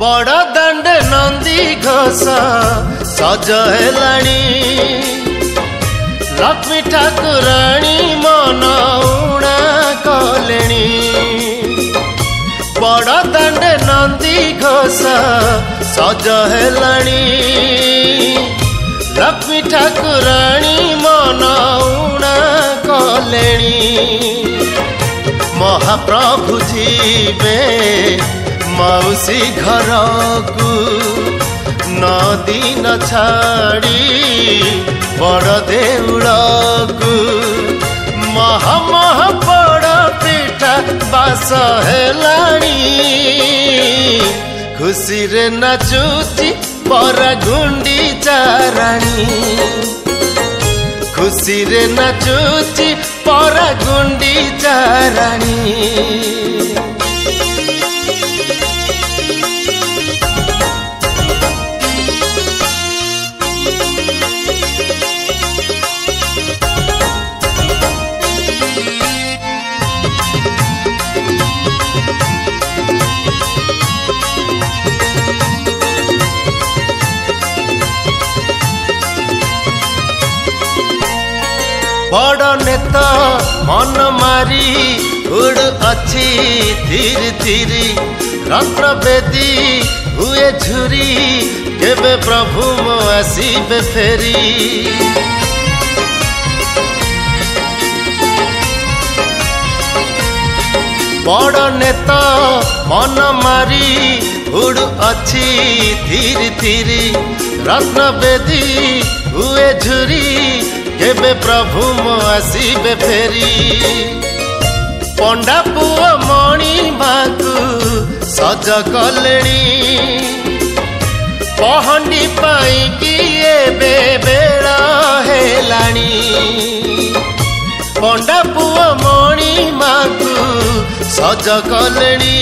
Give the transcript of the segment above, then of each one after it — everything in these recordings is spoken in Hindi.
बड़ दांड नंदी घोष सज हेलाणी लक्ष्मी ठाकुराणी मन उणा कलेणी बड़ दांड नंदी घोष सज हेलाणी लक्ष्मी ठाकुराणी मन उणा कलेणी महाप्रभु जीवे मौसी घर को नदी न छाड़ी बड़ देउल को महा बड़ पीठा बास हेलाणी खुशी रे नाचुची परा गुंडीचा राणी खुशी रे नाचुची परा गुंडीचा राणी बड़ नेता मन मारी उड़ अच्छी धीरे धीरे रत्न बेदी हुए झुरी केबे प्रभु मो आसीबे फेरी बड़ नेता मन मारी उड़ अच्छी धीरे धीरे रत्न बेदी हुए झुरी केबे प्रभु मो आसीबे फेरी पंडा पुओ मणि माकु सज कलेणी पहंडी पाई कि एबे बेड़ा हेलाणी पंडा पुओ मणि माकु सज कलेणी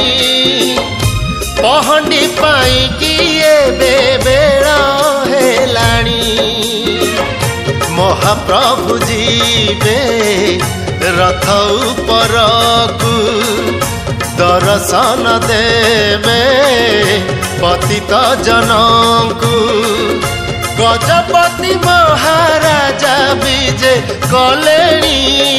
पहंडी पाई कि एबे बेड़ा हेलाणी महाप्रभु जीवे रथ ऊपर को दर्शन देवे पतित जनku गजपति महाराजा विजे कलेणी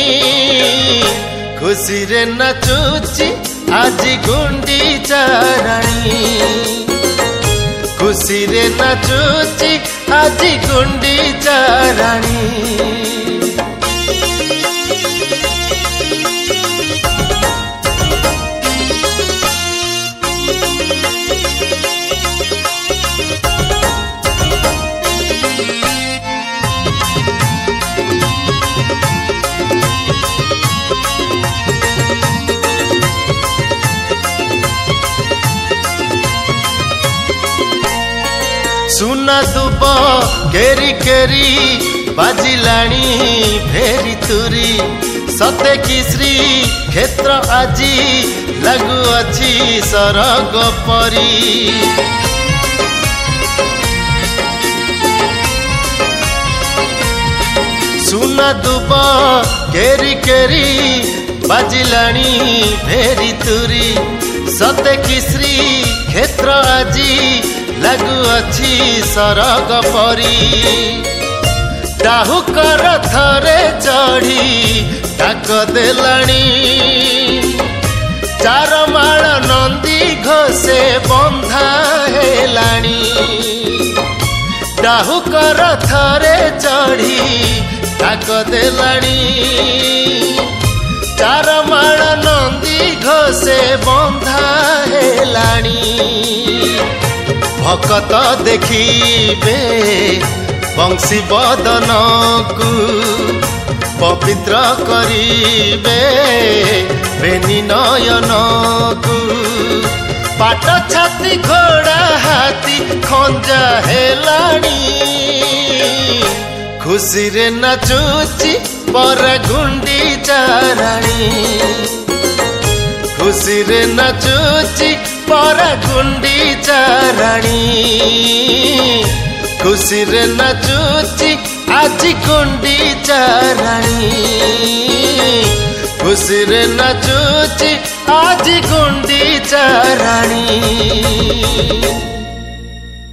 खुशी रे नाचुची आज गुंडीचा राणी खुशी रे नाचुची आज गुंडीचा राणी सुना दुब केरी केरी बाजिलाणी भेरी तुरी सते की श्री क्षेत्र आजी लागू अच्छी सरग परी सुना दुब केरी केरी बाजिलाणी भेरी तुरी सते की श्री क्षेत्र आजी लागू अच्छी सरग परी डाहुकर थरे चढ़ी डाक देलाणी चारमाळ नंदी घोषे बंधा हेलाणी डाहुकर थरे चढ़ी डाक देलाणी चारमाळ नंदी घोषे बंधा हेलाणी भकत देखिबे बंशी बदन को पवित्र करिबे बेनी नयन को पाट छाती घोड़ा हाथी खंजा हेलाणी खुशी रे नाचुची परा गुंडीचा राणी खुशी रे नाचुची परा गुंडीचा राणी खुशी रे नाचुची आज गुंडीचा राणी खुशी रे नाचुची आज गुंडीचा राणी।